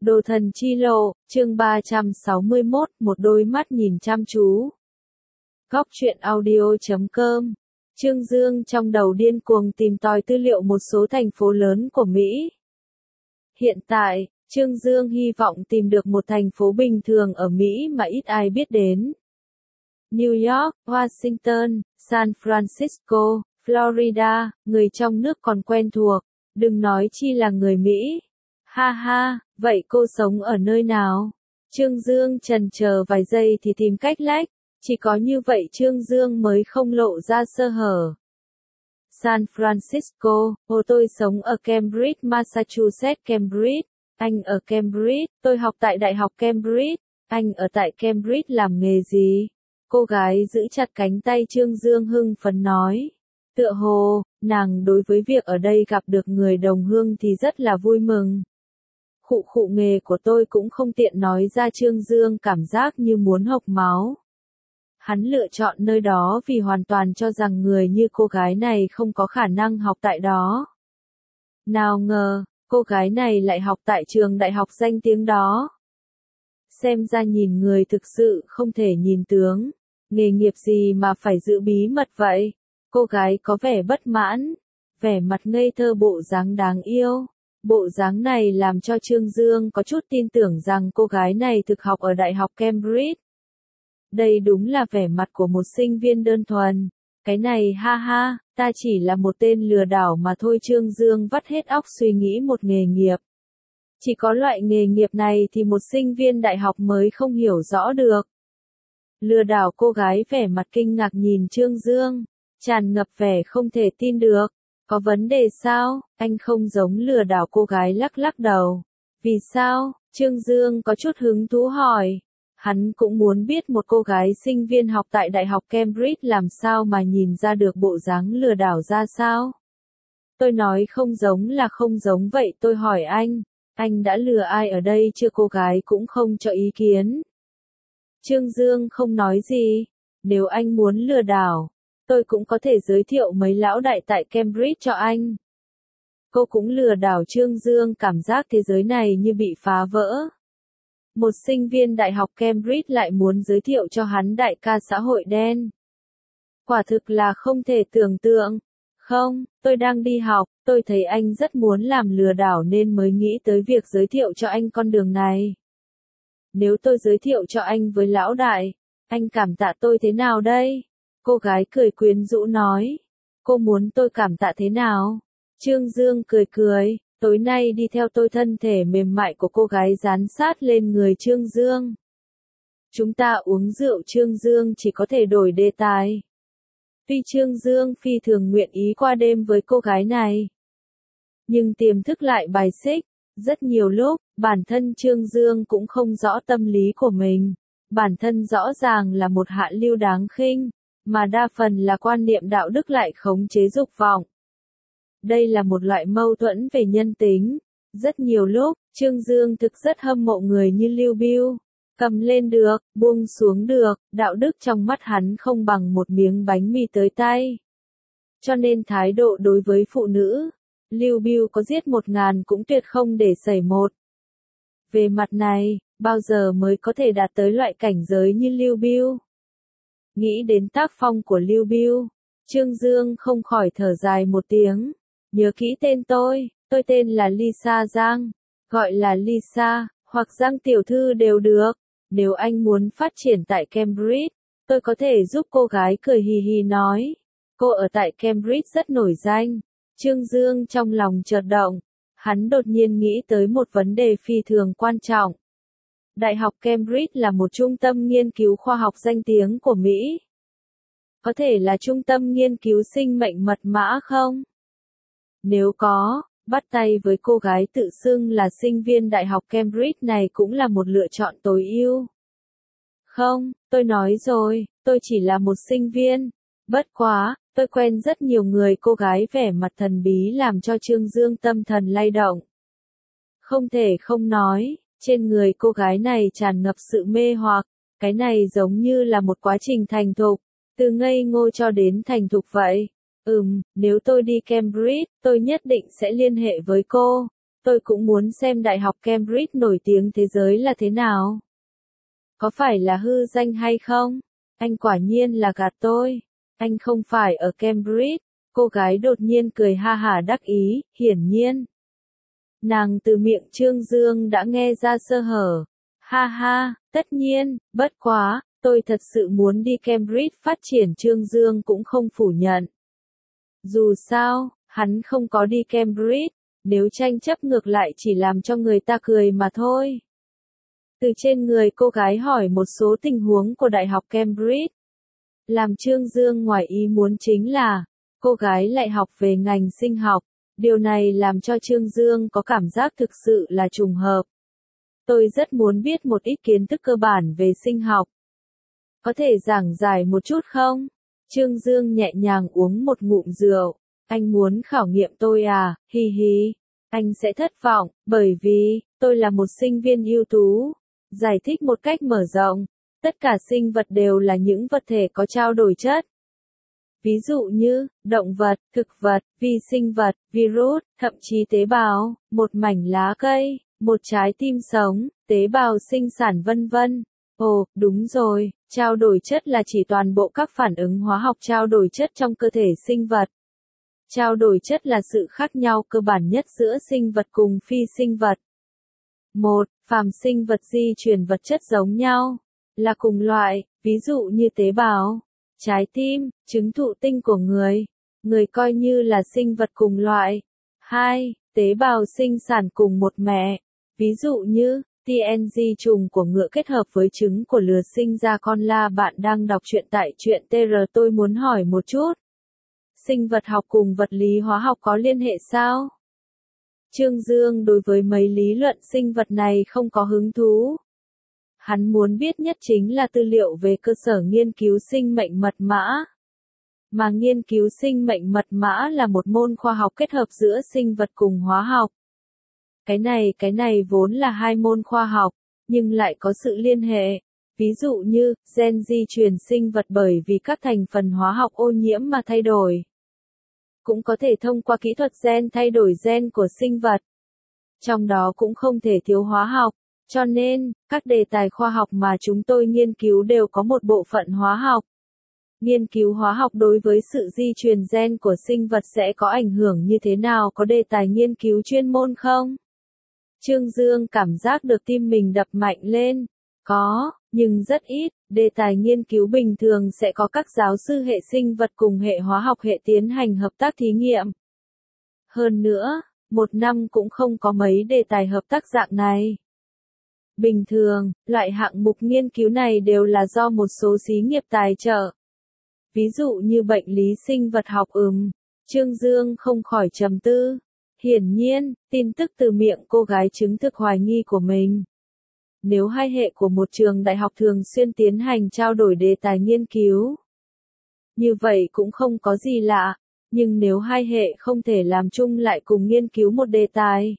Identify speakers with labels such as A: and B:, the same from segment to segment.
A: Đồ thần chi lộ, chương 361, một đôi mắt nhìn chăm chú. Góc truyện audio.com. Trương Dương trong đầu điên cuồng tìm tòi tư liệu một số thành phố lớn của Mỹ. Hiện tại, Trương Dương hy vọng tìm được một thành phố bình thường ở Mỹ mà ít ai biết đến. New York, Washington, San Francisco, Florida, người trong nước còn quen thuộc, đừng nói chi là người Mỹ. Ha ha, vậy cô sống ở nơi nào? Trương Dương chần chờ vài giây thì tìm cách lách, chỉ có như vậy Trương Dương mới không lộ ra sơ hở. San Francisco, tôi sống ở Cambridge, Massachusetts. Cambridge, anh ở Cambridge, tôi học tại Đại học Cambridge, anh ở tại Cambridge làm nghề gì? Cô gái giữ chặt cánh tay Trương Dương hưng phấn nói. Tựa hồ, nàng đối với việc ở đây gặp được người đồng hương thì rất là vui mừng. Khụ nghề của tôi cũng không tiện nói ra. Trương Dương cảm giác như muốn hộc máu. Hắn lựa chọn nơi đó vì hoàn toàn cho rằng người như cô gái này không có khả năng học tại đó. Nào ngờ, cô gái này lại học tại trường đại học danh tiếng đó. Xem ra nhìn người thực sự không thể nhìn tướng. Nghề nghiệp gì mà phải giữ bí mật vậy? Cô gái có vẻ bất mãn, vẻ mặt ngây thơ bộ dáng đáng yêu. Bộ dáng này làm cho Trương Dương có chút tin tưởng rằng cô gái này thực học ở Đại học Cambridge. Đây đúng là vẻ mặt của một sinh viên đơn thuần. Cái này ha ha, ta chỉ là một tên lừa đảo mà thôi. Trương Dương vắt hết óc suy nghĩ một nghề nghiệp. Chỉ có loại nghề nghiệp này thì một sinh viên đại học mới không hiểu rõ được. Lừa đảo? Cô gái vẻ mặt kinh ngạc nhìn Trương Dương, tràn ngập vẻ không thể tin được. Có vấn đề sao? Anh không giống lừa đảo. Cô gái lắc lắc đầu. Vì sao? Trương Dương có chút hứng thú hỏi. Hắn cũng muốn biết một cô gái sinh viên học tại Đại học Cambridge làm sao mà nhìn ra được bộ dáng lừa đảo ra sao. Tôi nói không giống là không giống vậy. Tôi hỏi anh đã lừa ai ở đây chưa? Cô gái cũng không cho ý kiến. Trương Dương không nói gì. Nếu anh muốn lừa đảo, tôi cũng có thể giới thiệu mấy lão đại tại Cambridge cho anh. Cô cũng lừa đảo? Trương Dương cảm giác thế giới này như bị phá vỡ. Một sinh viên đại học Cambridge lại muốn giới thiệu cho hắn đại ca xã hội đen. Quả thực là không thể tưởng tượng. Không, tôi đang đi học, tôi thấy anh rất muốn làm lừa đảo nên mới nghĩ tới việc giới thiệu cho anh con đường này. Nếu tôi giới thiệu cho anh với lão đại, anh cảm tạ tôi thế nào đây? Cô gái cười quyến rũ nói. Cô muốn tôi cảm tạ thế nào? Trương Dương cười. Tối nay đi theo tôi. Thân thể mềm mại của cô gái dán sát lên người Trương Dương. Chúng ta uống rượu. Trương Dương chỉ có thể đổi đề tài. Tuy Trương Dương phi thường nguyện ý qua đêm với cô gái này, nhưng tiềm thức lại bài xích. Rất nhiều lúc, bản thân Trương Dương cũng không rõ tâm lý của mình. Bản thân rõ ràng là một hạ lưu đáng khinh, mà đa phần là quan niệm đạo đức lại khống chế dục vọng. Đây là một loại mâu thuẫn về nhân tính. Rất nhiều lúc, Trương Dương thực rất hâm mộ người như Lưu Bill. Cầm lên được, buông xuống được, đạo đức trong mắt hắn không bằng một miếng bánh mì tới tay. Cho nên thái độ đối với phụ nữ, Lưu Bill có giết 1000 cũng tuyệt không để xảy một. Về mặt này, bao giờ mới có thể đạt tới loại cảnh giới như Lưu Bill? Nghĩ đến tác phong của Lưu Bill, Trương Dương không khỏi thở dài một tiếng. Nhớ kỹ tên tôi tên là Lisa Giang, gọi là Lisa, hoặc Giang tiểu thư đều được. Nếu anh muốn phát triển tại Cambridge, tôi có thể giúp. Cô gái cười hì hì nói. Cô ở tại Cambridge rất nổi danh. Trương Dương trong lòng chợt động. Hắn đột nhiên nghĩ tới một vấn đề phi thường quan trọng. Đại học Cambridge là một trung tâm nghiên cứu khoa học danh tiếng của Mỹ. Có thể là trung tâm nghiên cứu sinh mệnh mật mã không? Nếu có, bắt tay với cô gái tự xưng là sinh viên Đại học Cambridge này cũng là một lựa chọn tối ưu. Không, tôi nói rồi, tôi chỉ là một sinh viên. Bất quá, tôi quen rất nhiều người. Cô gái vẻ mặt thần bí làm cho Trương Dương tâm thần lay động. Không thể không nói, trên người cô gái này tràn ngập sự mê hoặc. Cái này giống như là một quá trình thành thục, từ ngây ngô cho đến thành thục vậy. Nếu tôi đi Cambridge, tôi nhất định sẽ liên hệ với cô. Tôi cũng muốn xem Đại học Cambridge nổi tiếng thế giới là thế nào. Có phải là hư danh hay không? Anh quả nhiên là gạt tôi. Anh không phải ở Cambridge. Cô gái đột nhiên cười ha hả đắc ý, hiển nhiên. Nàng từ miệng Trương Dương đã nghe ra sơ hở. Ha ha, tất nhiên, bất quá, tôi thật sự muốn đi Cambridge phát triển. Trương Dương cũng không phủ nhận. Dù sao, hắn không có đi Cambridge, nếu tranh chấp ngược lại chỉ làm cho người ta cười mà thôi. Từ trên người cô gái hỏi một số tình huống của Đại học Cambridge. Làm Trương Dương ngoài ý muốn chính là, cô gái lại học về ngành sinh học. Điều này làm cho Trương Dương có cảm giác thực sự là trùng hợp. Tôi rất muốn biết một ít kiến thức cơ bản về sinh học. Có thể giảng giải một chút không? Trương Dương nhẹ nhàng uống một ngụm rượu. Anh muốn khảo nghiệm tôi à, hi hi. Anh sẽ thất vọng, bởi vì, tôi là một sinh viên ưu tú. Giải thích một cách mở rộng. Tất cả sinh vật đều là những vật thể có trao đổi chất. Ví dụ như, động vật, thực vật, vi sinh vật, virus, thậm chí tế bào, một mảnh lá cây, một trái tim sống, tế bào sinh sản vân vân. Ồ, đúng rồi, trao đổi chất là chỉ toàn bộ các phản ứng hóa học trao đổi chất trong cơ thể sinh vật. Trao đổi chất là sự khác nhau cơ bản nhất giữa sinh vật cùng phi sinh vật. Một, phàm sinh vật di truyền vật chất giống nhau, là cùng loại, ví dụ như tế bào, trái tim, trứng thụ tinh của người coi như là sinh vật cùng loại. 2. Tế bào sinh sản cùng một mẹ, ví dụ như, TNG trùng của ngựa kết hợp với trứng của lừa sinh ra con la. Bạn đang đọc truyện tại truyện TR. Tôi muốn hỏi một chút. Sinh vật học cùng vật lý hóa học có liên hệ sao? Trương Dương đối với mấy lý luận sinh vật này không có hứng thú. Hắn muốn biết nhất chính là tư liệu về cơ sở nghiên cứu sinh mệnh mật mã. Mà nghiên cứu sinh mệnh mật mã là một môn khoa học kết hợp giữa sinh vật cùng hóa học. Cái này vốn là hai môn khoa học, nhưng lại có sự liên hệ. Ví dụ như, gen di truyền sinh vật bởi vì các thành phần hóa học ô nhiễm mà thay đổi. Cũng có thể thông qua kỹ thuật gen thay đổi gen của sinh vật. Trong đó cũng không thể thiếu hóa học. Cho nên, các đề tài khoa học mà chúng tôi nghiên cứu đều có một bộ phận hóa học. Nghiên cứu hóa học đối với sự di truyền gen của sinh vật sẽ có ảnh hưởng như thế nào? Có đề tài nghiên cứu chuyên môn không? Trương Dương cảm giác được tim mình đập mạnh lên. Có, nhưng rất ít. Đề tài nghiên cứu bình thường sẽ có các giáo sư hệ sinh vật cùng hệ hóa học hệ tiến hành hợp tác thí nghiệm. Hơn nữa, một năm cũng không có mấy đề tài hợp tác dạng này. Bình thường, loại hạng mục nghiên cứu này đều là do một số xí nghiệp tài trợ. Ví dụ như bệnh lý sinh vật học. Trương Dương không khỏi trầm tư. Hiển nhiên, tin tức từ miệng cô gái chứng thực hoài nghi của mình. Nếu hai hệ của một trường đại học thường xuyên tiến hành trao đổi đề tài nghiên cứu, như vậy cũng không có gì lạ. Nhưng nếu hai hệ không thể làm chung lại cùng nghiên cứu một đề tài,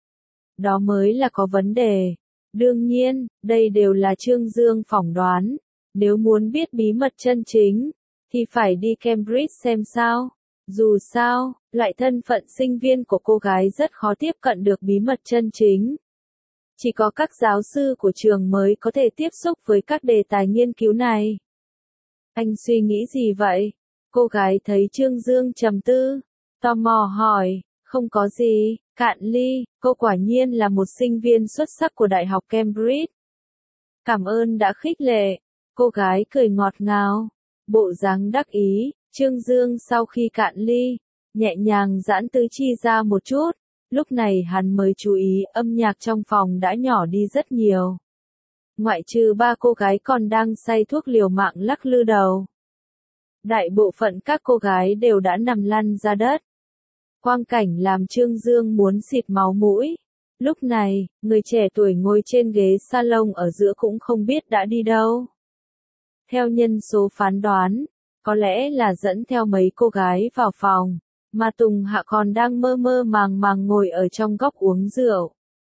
A: đó mới là có vấn đề. Đương nhiên, đây đều là Trương Dương phỏng đoán. Nếu muốn biết bí mật chân chính, thì phải đi Cambridge xem sao. Dù sao, loại thân phận sinh viên của cô gái rất khó tiếp cận được bí mật chân chính. Chỉ có các giáo sư của trường mới có thể tiếp xúc với các đề tài nghiên cứu này. Anh suy nghĩ gì vậy? Cô gái thấy Trương Dương trầm tư, tò mò hỏi. Không có gì, cạn ly, cô quả nhiên là một sinh viên xuất sắc của Đại học Cambridge. Cảm ơn đã khích lệ. Cô gái cười ngọt ngào, bộ dáng đắc ý. Trương Dương sau khi cạn ly, nhẹ nhàng giãn tứ chi ra một chút. Lúc này hắn mới chú ý âm nhạc trong phòng đã nhỏ đi rất nhiều. Ngoại trừ ba cô gái còn đang say thuốc liều mạng lắc lư đầu. Đại bộ phận các cô gái đều đã nằm lăn ra đất. Quang cảnh làm Trương Dương muốn xịt máu mũi. Lúc này, người trẻ tuổi ngồi trên ghế salon ở giữa cũng không biết đã đi đâu. Theo nhân số phán đoán, có lẽ là dẫn theo mấy cô gái vào phòng, mà Tùng Hạ còn đang mơ mơ màng màng ngồi ở trong góc uống rượu.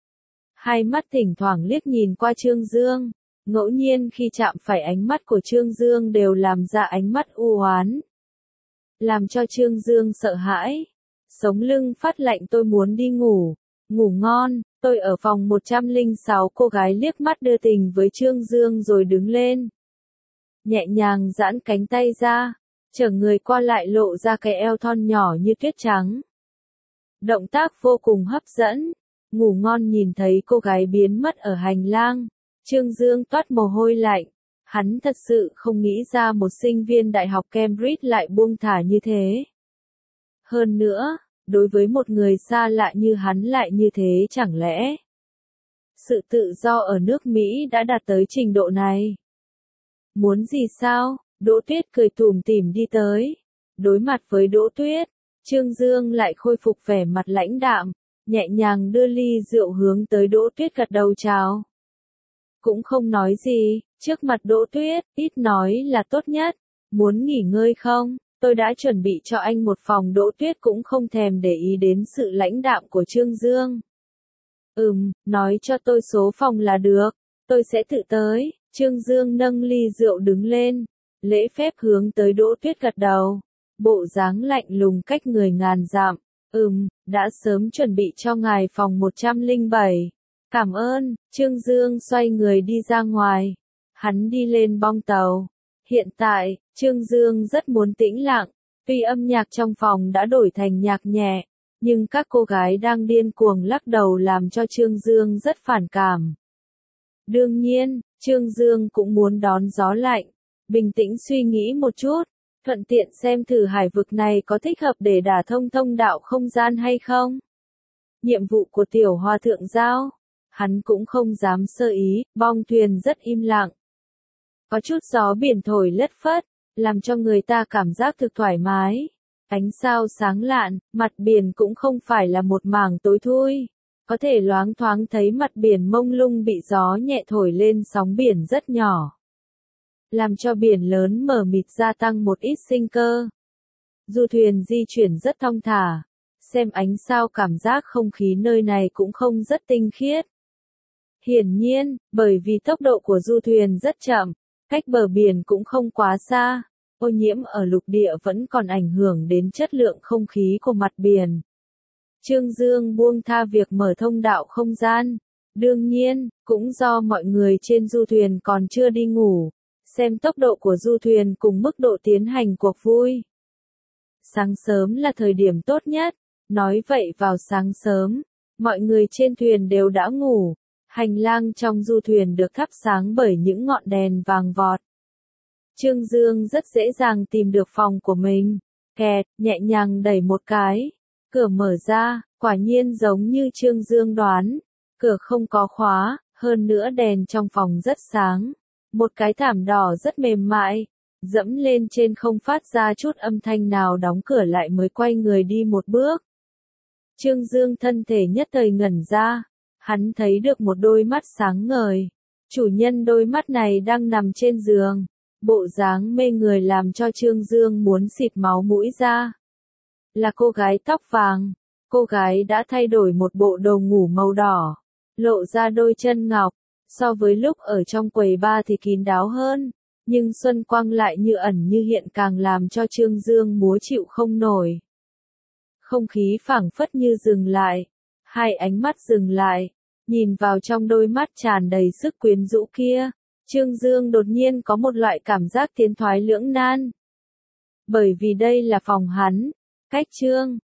A: Hai mắt thỉnh thoảng liếc nhìn qua Trương Dương, ngẫu nhiên khi chạm phải ánh mắt của Trương Dương đều làm ra ánh mắt u oán, làm cho Trương Dương sợ hãi. Sống lưng phát lạnh. Tôi muốn đi ngủ. Ngủ ngon, tôi ở phòng 106. Cô gái liếc mắt đưa tình với Trương Dương rồi đứng lên. Nhẹ nhàng giãn cánh tay ra, chở người qua lại lộ ra cái eo thon nhỏ như tuyết trắng. Động tác vô cùng hấp dẫn. Ngủ ngon nhìn thấy cô gái biến mất ở hành lang. Trương Dương toát mồ hôi lạnh. Hắn thật sự không nghĩ ra một sinh viên đại học Cambridge lại buông thả như thế. Hơn nữa, đối với một người xa lạ như hắn lại như thế chẳng lẽ sự tự do ở nước Mỹ đã đạt tới trình độ này? Muốn gì sao? Đỗ Tuyết cười tủm tỉm đi tới. Đối mặt với Đỗ Tuyết, Trương Dương lại khôi phục vẻ mặt lãnh đạm, nhẹ nhàng đưa ly rượu hướng tới Đỗ Tuyết gật đầu chào. Cũng không nói gì, trước mặt Đỗ Tuyết, ít nói là tốt nhất. Muốn nghỉ ngơi không? Tôi đã chuẩn bị cho anh một phòng. Đỗ Tuyết cũng không thèm để ý đến sự lãnh đạm của Trương Dương. Nói cho tôi số phòng là được, tôi sẽ tự tới. Trương Dương nâng ly rượu đứng lên, lễ phép hướng tới Đỗ Tuyết gật đầu. Bộ dáng lạnh lùng cách người ngàn dặm. Đã sớm chuẩn bị cho ngài phòng 107. Cảm ơn. Trương Dương xoay người đi ra ngoài. Hắn đi lên bong tàu. Hiện tại, Trương Dương rất muốn tĩnh lặng. Tuy âm nhạc trong phòng đã đổi thành nhạc nhẹ, nhưng các cô gái đang điên cuồng lắc đầu làm cho Trương Dương rất phản cảm. Đương nhiên, Trương Dương cũng muốn đón gió lạnh. Bình tĩnh suy nghĩ một chút, thuận tiện xem thử hải vực này có thích hợp để đả thông thông đạo không gian hay không. Nhiệm vụ của tiểu hòa thượng giao. Hắn cũng không dám sơ ý, bong thuyền rất im lặng. Có chút gió biển thổi lất phất, làm cho người ta cảm giác thực thoải mái. Ánh sao sáng lạn, mặt biển cũng không phải là một mảng tối thui. Có thể loáng thoáng thấy mặt biển mông lung bị gió nhẹ thổi lên, sóng biển rất nhỏ, làm cho biển lớn mờ mịt gia tăng một ít sinh cơ. Du thuyền di chuyển rất thong thả. Xem ánh sao cảm giác không khí nơi này cũng không rất tinh khiết. Hiển nhiên, bởi vì tốc độ của du thuyền rất chậm, cách bờ biển cũng không quá xa, ô nhiễm ở lục địa vẫn còn ảnh hưởng đến chất lượng không khí của mặt biển. Trương Dương buông tha việc mở thông đạo không gian. Đương nhiên, cũng do mọi người trên du thuyền còn chưa đi ngủ, xem tốc độ của du thuyền cùng mức độ tiến hành cuộc vui. Sáng sớm là thời điểm tốt nhất. Nói vậy vào sáng sớm, mọi người trên thuyền đều đã ngủ. Hành lang trong du thuyền được thắp sáng bởi những ngọn đèn vàng vọt. Trương Dương rất dễ dàng tìm được phòng của mình. Kẹt, nhẹ nhàng đẩy một cái. Cửa mở ra, quả nhiên giống như Trương Dương đoán. Cửa không có khóa, hơn nữa đèn trong phòng rất sáng. Một cái thảm đỏ rất mềm mại, dẫm lên trên không phát ra chút âm thanh nào, đóng cửa lại mới quay người đi một bước. Trương Dương thân thể nhất thời ngẩn ra. Hắn thấy được một đôi mắt sáng ngời. Chủ nhân đôi mắt này đang nằm trên giường. Bộ dáng mê người làm cho Trương Dương muốn xịt máu mũi ra. Là cô gái tóc vàng. Cô gái đã thay đổi một bộ đồ ngủ màu đỏ, lộ ra đôi chân ngọc. So với lúc ở trong quầy bar thì kín đáo hơn, nhưng xuân quang lại như ẩn như hiện, càng làm cho Trương Dương múa chịu không nổi. Không khí phảng phất như dừng lại. Hai ánh mắt dừng lại, nhìn vào trong đôi mắt tràn đầy sức quyến rũ kia. Trương Dương đột nhiên có một loại cảm giác tiến thoái lưỡng nan. Bởi vì đây là phòng hắn. Cách Trương